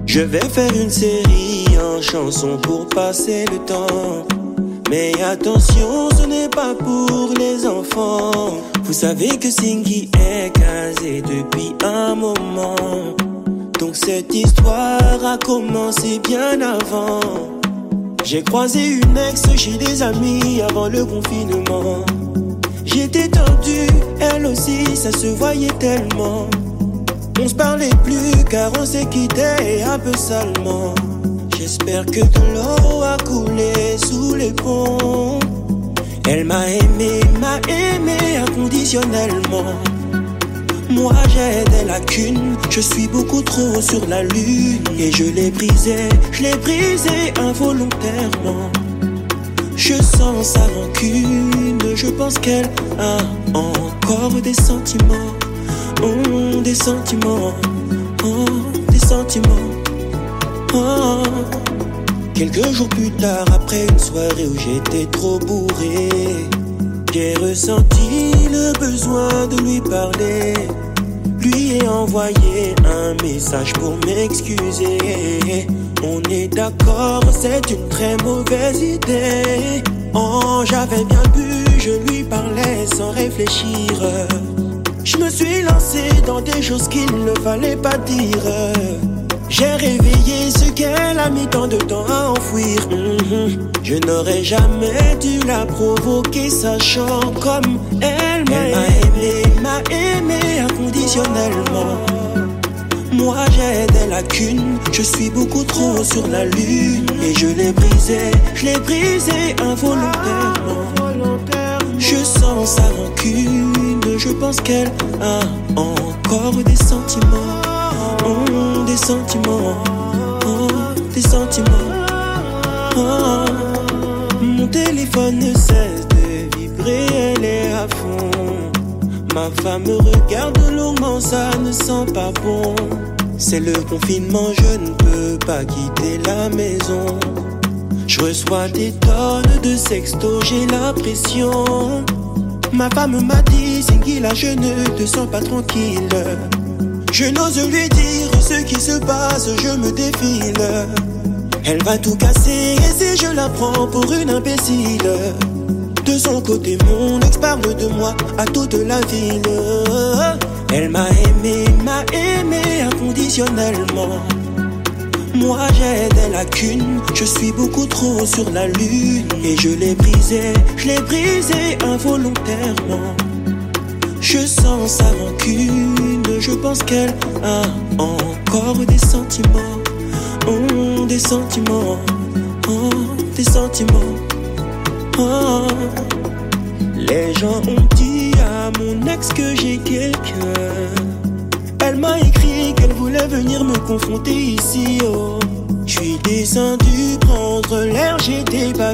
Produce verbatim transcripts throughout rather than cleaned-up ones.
Je vais faire une série en chansons pour passer le temps. Mais attention, ce n'est pas pour les enfants. Vous savez que Singhi est casé depuis un moment. Donc cette histoire a commencé bien avant. J'ai croisé une ex chez des amis avant le confinement. J'étais tendu, elle aussi, ça se voyait tellement. On se parlait plus car on s'est quitté un peu salement. J'espère que de l'eau a coulé sous les ponts. Elle m'a aimé, m'a aimé inconditionnellement. Moi j'ai des lacunes, je suis beaucoup trop sur la lune. Et je l'ai brisé, je l'ai brisé involontairement. Je sens sa rancune, je pense qu'elle a encore des sentiments. Oh, des sentiments, oh, des sentiments. Oh. Quelques jours plus tard, après une soirée où j'étais trop bourré, j'ai ressenti le besoin de lui parler. Lui ai envoyé un message pour m'excuser. On est d'accord, c'est une très mauvaise idée. Oh, j'avais bien bu, je lui parlais sans réfléchir. Je me suis lancé dans des choses qu'il ne fallait pas dire. J'ai réveillé ce qu'elle a mis tant de temps à enfouir. Mm-hmm. Je n'aurais jamais dû la provoquer, sachant comme elle m'a aimé, m'a aimé inconditionnellement. Moi j'ai des lacunes, je suis beaucoup trop sur la lune. Et je l'ai brisé, je l'ai brisé involontairement. Je sens sa rancune, je pense qu'elle a encore des sentiments. Oh, des sentiments, oh, des sentiments. Oh, mon téléphone ne cesse de vibrer, elle est à fond. Ma femme me regarde longuement, ça ne sent pas bon. C'est le confinement, je ne peux pas quitter la maison. Je reçois des tonnes de sextos, j'ai la pression. Ma femme m'a dit, Singhi, là je ne te sens pas tranquille. Je n'ose lui dire ce qui se passe, je me défile. Elle va tout casser et si je la prends pour une imbécile. De son côté, mon ex parle de moi à toute la ville. Elle m'a aimé, m'a aimé inconditionnellement. Moi j'ai des lacunes, je suis beaucoup trop sur la lune. Et je l'ai brisé, je l'ai brisé involontairement. Je sens sa rancune, je pense qu'elle a encore des sentiments. Oh, des sentiments, oh, des sentiments. Oh. Les gens ont dit à mon ex que j'ai quelqu'un. Elle m'a écrit qu'elle voulait venir me confronter ici, oh. Je suis descendu prendre l'air, j'étais pas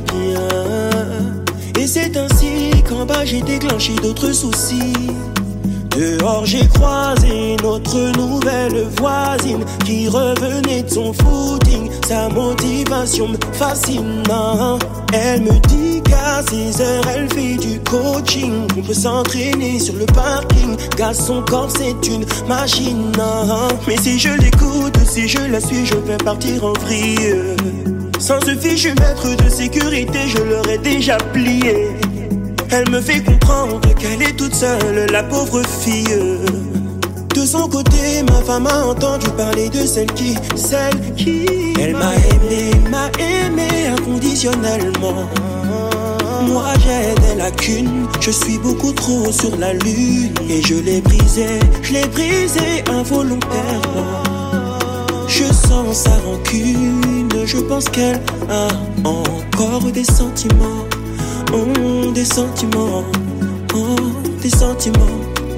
bien. Et c'est ainsi qu'en bas j'ai déclenché d'autres soucis. Dehors j'ai croisé notre nouvelle voisine qui revenait de son footing. Sa motivation me fascine. Elle me dit qu'à six heures elle fait du coaching. On peut s'entraîner sur le parking, car son corps c'est une machine. Mais si je l'écoute, si je la suis, je vais partir en vrille. Sans ce fichu maître de sécurité, je l'aurais déjà plié. Elle me fait comprendre qu'elle est toute seule, la pauvre fille. De son côté, ma femme a entendu parler de celle qui, celle qui. Elle m'a aimé, m'a aimé inconditionnellement. Moi j'ai des lacunes, je suis beaucoup trop sur la lune. Et je l'ai brisé, je l'ai brisé involontairement. Je sens sa rancune, je pense qu'elle a encore des sentiments. Oh, des sentiments, oh, des sentiments.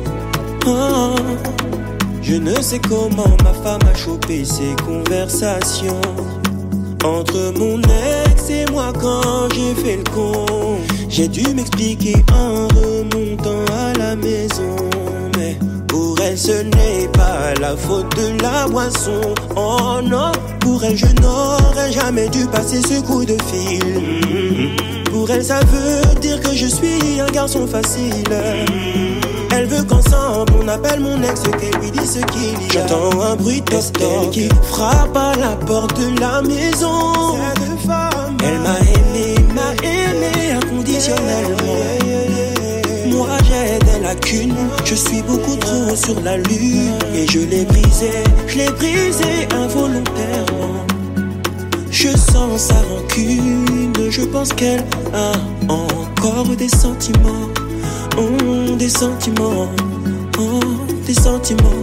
Oh. Je ne sais comment ma femme a chopé ces conversations entre mon ex et moi quand j'ai fait le con. J'ai dû m'expliquer en remontant à la maison. Mais pour elle ce n'est pas la faute de la boisson. Oh non, pour elle je n'aurais jamais dû passer ce coup de fil. Pour elle ça veut dire que je suis un garçon facile. Elle veut qu'ensemble on appelle mon ex, qu'elle lui dise ce qu'il y a. J'entends un bruit de toc qui frappe à la porte de la maison. Cette femme, elle m'a aimé, m'a aimé inconditionnellement. Moi j'ai des lacunes, je suis beaucoup trop sur la lune. Et je l'ai brisé, je l'ai brisé involontairement. Je sens sa rancune, je pense qu'elle a encore des sentiments. Oh, des sentiments, oh, des sentiments.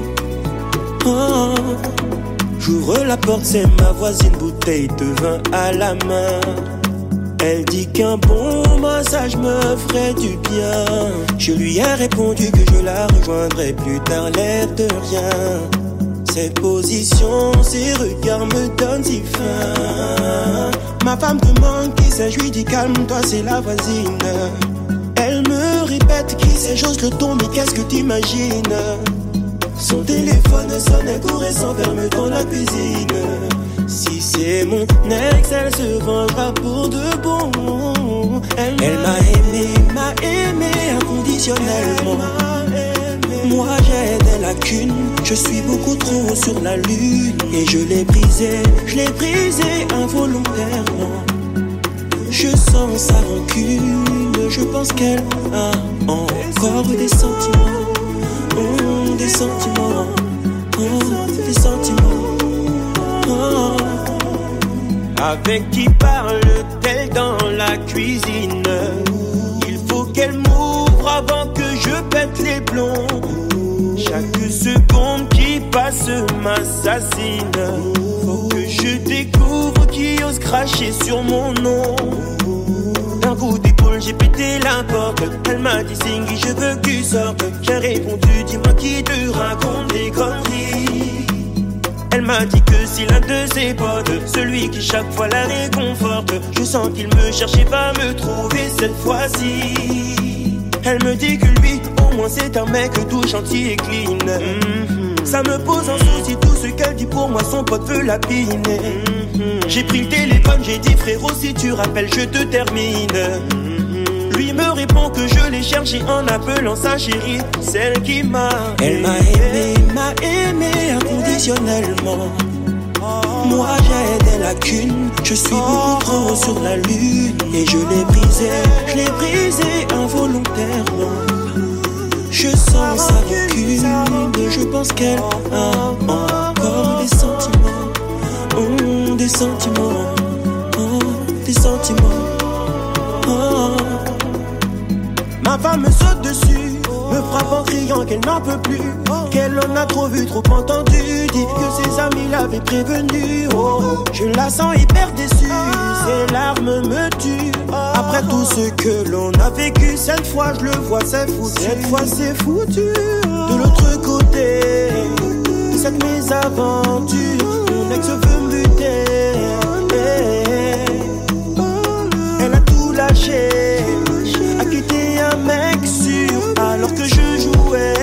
Oh. J'ouvre la porte, c'est ma voisine, bouteille de vin à la main. Elle dit qu'un bon massage me ferait du bien. Je lui ai répondu que je la rejoindrais plus tard, l'air de rien. Ses positions, ses regards me donnent si faim. Ma femme demande qui c'est, je lui dis calme-toi, c'est la voisine. Elle me répète qui c'est, j'ose le ton, mais qu'est-ce que t'imagines? Son téléphone sonne, courait s'enferme dans la cuisine. Si c'est mon ex, elle se vengera pour de bon. Elle, elle m'a aimé, m'a aimé inconditionnellement. Moi j'ai des lacunes, je suis beaucoup trop sur la lune. Et je l'ai brisé, je l'ai brisé involontairement. Je sens sa rancune, je pense qu'elle a encore des sentiments. Oh, des sentiments, oh, des sentiments. Oh. Avec qui parle-t-elle dans la cuisine? Il faut qu'elle m'ouvre avant que je pète les plombs. Chaque seconde qui passe m'assassine. Faut que je découvre qui ose cracher sur mon nom. D'un coup d'épaule j'ai pété la porte. Elle m'a dit Singhi je veux que tu sortes. J'ai répondu dis-moi qui te raconte des conneries. Elle m'a dit que si l'un de ses potes, celui qui chaque fois la réconforte, je sens qu'il me cherchait pas me trouver cette fois-ci. Elle me dit que lui au moins c'est un mec tout gentil et clean. Mm-hmm. Ça me pose un souci tout ce qu'elle dit pour moi, son pote veut la piner. Mm-hmm. J'ai pris le téléphone, j'ai dit frérot si tu rappelles je te termine. Mm-hmm. Lui me répond que je l'ai cherché en appelant sa chérie, celle qui m'a Elle m'a aimé, m'a aimé inconditionnellement. Moi j'ai des lacunes, je suis beaucoup trop sur la lune. Et je l'ai brisé, je l'ai brisé involontairement. Je sens sa rancune, je pense qu'elle a encore des sentiments. Oh, des sentiments, oh, des sentiments. Oh. Ma femme me saute dessus, me frappe en criant qu'elle n'en peut plus, qu'elle en a trop vu, trop entendu, dit que ses amis l'avaient prévenu. Oh, je la sens hyper déçue, ses larmes me tuent. Après tout ce que l'on a vécu, cette fois je le vois c'est foutu. Cette fois c'est foutu. De l'autre côté, de cette mésaventure, mon ex veut me buter. Elle a tout lâché, a quitté un mec sûr alors que je jouais.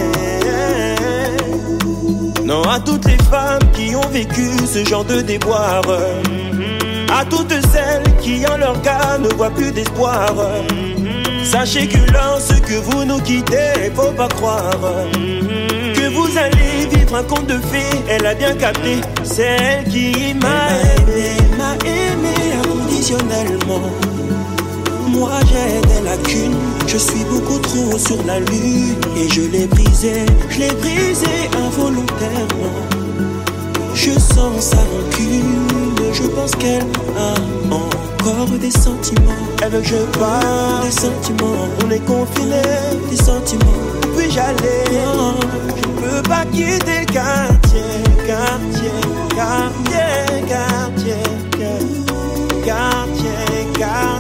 Non à toutes les femmes qui ont vécu ce genre de déboire, à toutes celles qui en leur cas ne voient plus d'espoir. Sachez que lorsque vous nous quittez, faut pas croire que vous allez vivre un conte de fées. Elle a bien capté, c'est elle qui m'a aimé, m'a aimé inconditionnellement. Moi j'ai des lacunes, je suis beaucoup trop sur la lune. Et je l'ai brisé, je l'ai brisé involontairement. Je sens sa rancune, je pense qu'elle a encore des sentiments. Elle veut que je parle des sentiments. On est confinés, des sentiments. Puis j'allais, oh. Je ne peux pas quitter le quartier, quartier, quartier, quartier, quartier, quartier.